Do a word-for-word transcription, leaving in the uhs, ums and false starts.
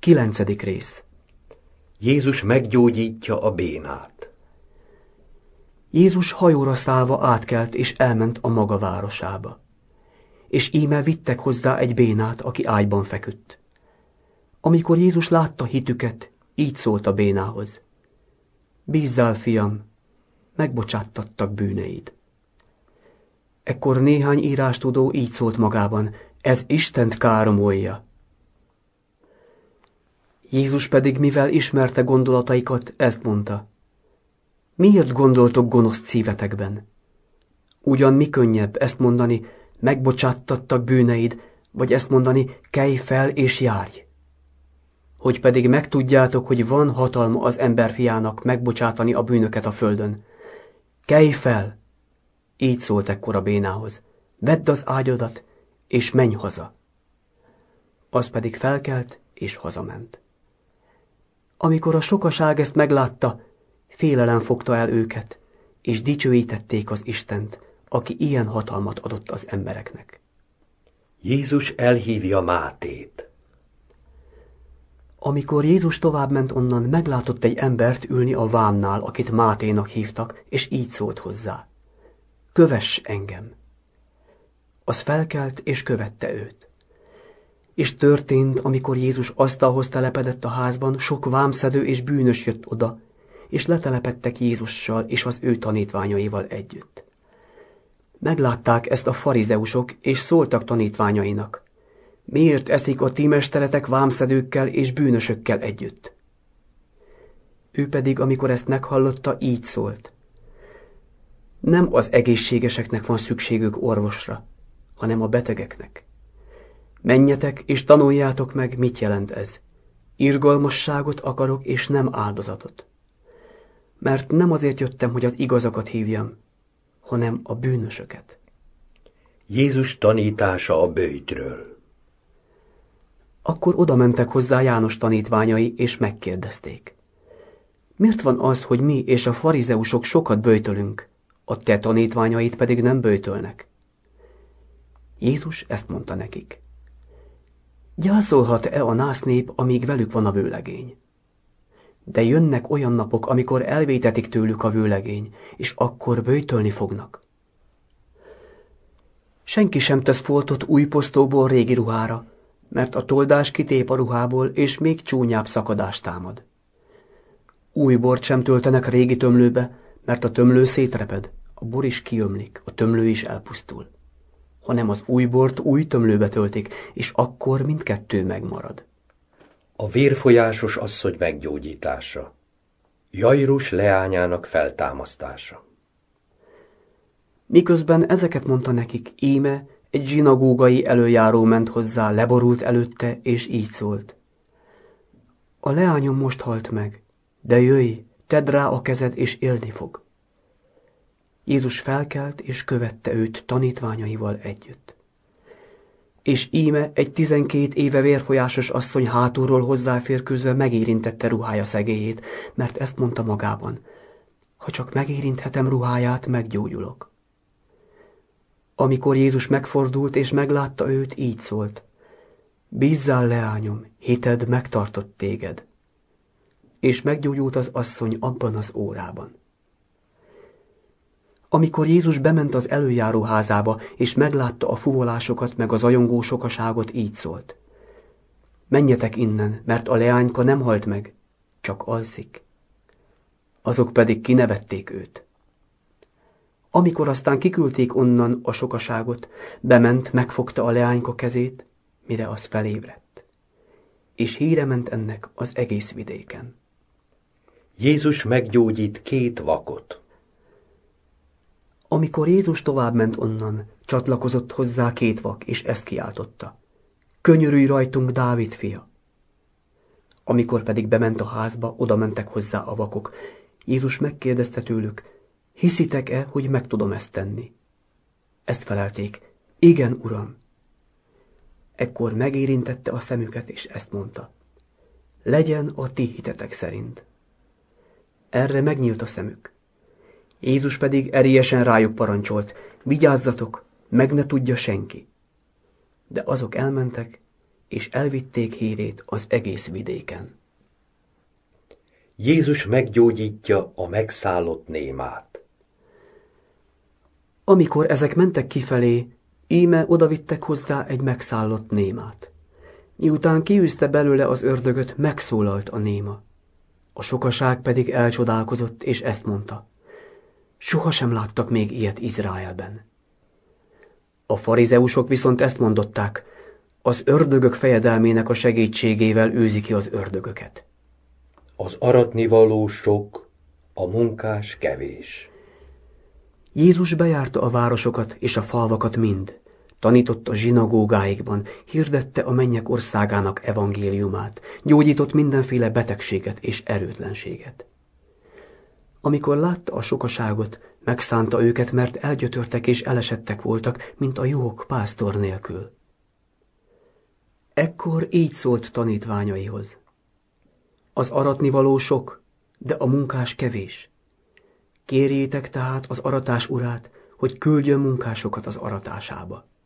Kilencedik rész. Jézus meggyógyítja a bénát. Jézus hajóra szállva átkelt és elment a maga városába. És íme vittek hozzá egy bénát, aki ágyban feküdt. Amikor Jézus látta hitüket, így szólt a bénához: Bízzál, fiam, megbocsáttattak bűneid. Ekkor néhány írástudó így szólt magában: ez Istent káromolja. Jézus pedig, mivel ismerte gondolataikat, ezt mondta: miért gondoltok gonoszt szívetekben? Ugyan mi könnyebb ezt mondani, megbocsáttattak bűneid, vagy ezt mondani, kelj fel és járj? Hogy pedig megtudjátok, hogy van hatalma az emberfiának megbocsátani a bűnöket a földön. Kelj fel! Így szólt ekkor a bénához: vedd az ágyadat, és menj haza. Az pedig felkelt, és hazament. Amikor a sokaság ezt meglátta, félelem fogta el őket, és dicsőítették az Istent, aki ilyen hatalmat adott az embereknek. Jézus elhívja Mátét. Amikor Jézus továbbment onnan, meglátott egy embert ülni a vámnál, akit Máténak hívtak, és így szólt hozzá: kövess engem! Az felkelt, és követte őt. És történt, amikor Jézus asztalhoz telepedett a házban, sok vámszedő és bűnös jött oda, és letelepedtek Jézussal és az ő tanítványaival együtt. Meglátták ezt a farizeusok, és szóltak tanítványainak: miért eszik a ti mesteretek vámszedőkkel és bűnösökkel együtt? Ő pedig, amikor ezt meghallotta, így szólt: nem az egészségeseknek van szükségük orvosra, hanem a betegeknek. Menjetek és tanuljátok meg, mit jelent ez. Irgalmasságot akarok, és nem áldozatot. Mert nem azért jöttem, hogy az igazakat hívjam, hanem a bűnösöket. Jézus tanítása a böjtről. Akkor odamentek hozzá János tanítványai, és megkérdezték: miért van az, hogy mi és a farizeusok sokat böjtölünk, a te tanítványait pedig nem böjtölnek? Jézus ezt mondta nekik: gyászolhat-e a násznép, amíg velük van a vőlegény? De jönnek olyan napok, amikor elvétetik tőlük a vőlegény, és akkor böjtölni fognak. Senki sem tesz foltot új posztóból régi ruhára, mert a toldás kitép a ruhából, és még csúnyább szakadás támad. Új bort sem töltenek régi tömlőbe, mert a tömlő szétreped, a bor is kiömlik, a tömlő is elpusztul. Hanem az új bort új tömlőbe töltik, és akkor mindkettő megmarad. A vérfolyásos asszony meggyógyítása. Jairus leányának feltámasztása. Miközben ezeket mondta nekik, íme egy zsinagógai előjáró ment hozzá, leborult előtte, és így szólt: a leányom most halt meg, de jöjj, tedd rá a kezed, és élni fog. Jézus felkelt, és követte őt tanítványaival együtt. És íme egy tizenkét éve vérfolyásos asszony hátulról hozzáférkőzve megérintette ruhája szegélyét, mert ezt mondta magában: ha csak megérinthetem ruháját, meggyógyulok. Amikor Jézus megfordult és meglátta őt, így szólt: bízzál, leányom, hited megtartott téged. És meggyógyult az asszony abban az órában. Amikor Jézus bement az előjáró házába, és meglátta a fuvolásokat meg a zajongó sokaságot, így szólt: menjetek innen, mert a leányka nem halt meg, csak alszik. Azok pedig kinevették őt. Amikor aztán kiküldték onnan a sokaságot, bement, megfogta a leányka kezét, mire az felébredt. És híre ment ennek az egész vidéken. Jézus meggyógyít két vakot. Amikor Jézus továbbment onnan, csatlakozott hozzá két vak, és ezt kiáltotta: könyörülj rajtunk, Dávid fia! Amikor pedig bement a házba, oda mentek hozzá a vakok. Jézus megkérdezte tőlük: hiszitek-e, hogy meg tudom ezt tenni? Ezt felelték: igen, Uram. Ekkor megérintette a szemüket, és ezt mondta: legyen a ti hitetek szerint. Erre megnyílt a szemük. Jézus pedig erélyesen rájuk parancsolt: vigyázzatok, meg ne tudja senki. De azok elmentek, és elvitték hírét az egész vidéken. Jézus meggyógyítja a megszállott némát. Amikor ezek mentek kifelé, íme odavittek hozzá egy megszállott némát. Miután kiűzte belőle az ördögöt, megszólalt a néma. A sokaság pedig elcsodálkozott, és ezt mondta: sohasem láttak még ilyet Izraelben. A farizeusok viszont ezt mondották: az ördögök fejedelmének a segítségével űzi ki az ördögöket. Az aratnivaló sok, a munkás kevés. Jézus bejárta a városokat és a falvakat mind, tanított a zsinagógáikban, hirdette a mennyek országának evangéliumát, gyógyított mindenféle betegséget és erőtlenséget. Amikor látta a sokaságot, megszánta őket, mert elgyötörtek és elesettek voltak, mint a juhok pásztor nélkül. Ekkor így szólt tanítványaihoz: az aratnivaló sok, de a munkás kevés. Kérjétek tehát az aratás urát, hogy küldjön munkásokat az aratásába.